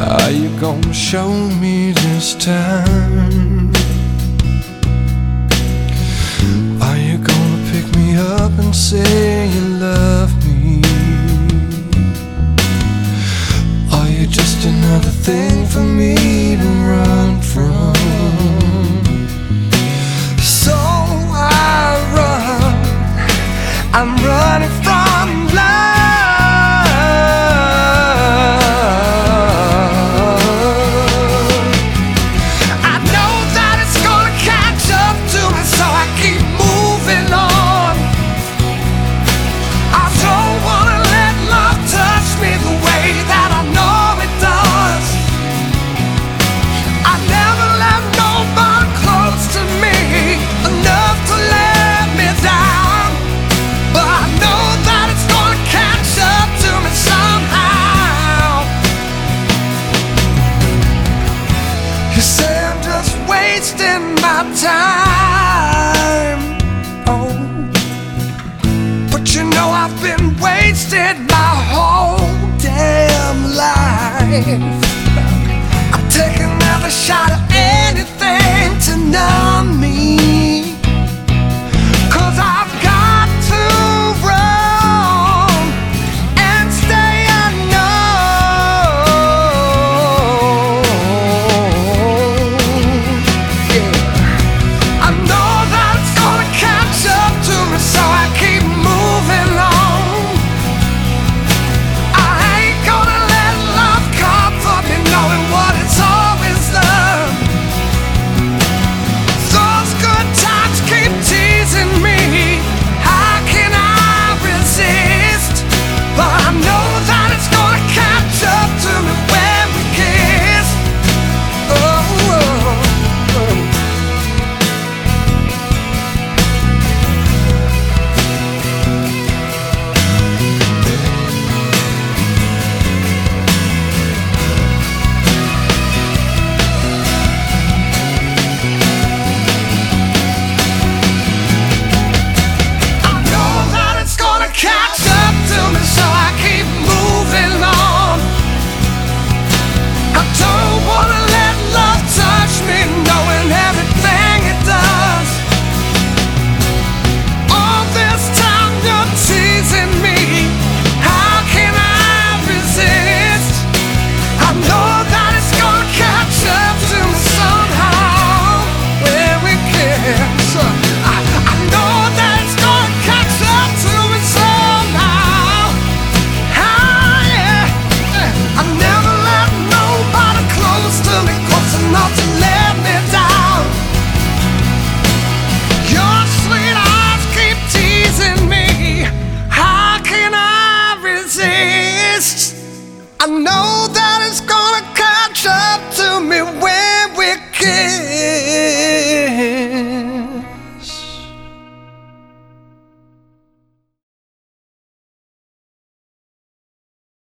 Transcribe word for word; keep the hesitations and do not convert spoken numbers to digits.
Are you gonna show me this time? Are you gonna pick me up and say you love me? Are you just another thing for me to run from? So I run, I'm running from love. You say I'm just wasting my time, oh, but you know I've been wasted my whole damn life. I'm taking another shot at anything to numb me, 'cause I've got to run and stay I know that it's gonna catch up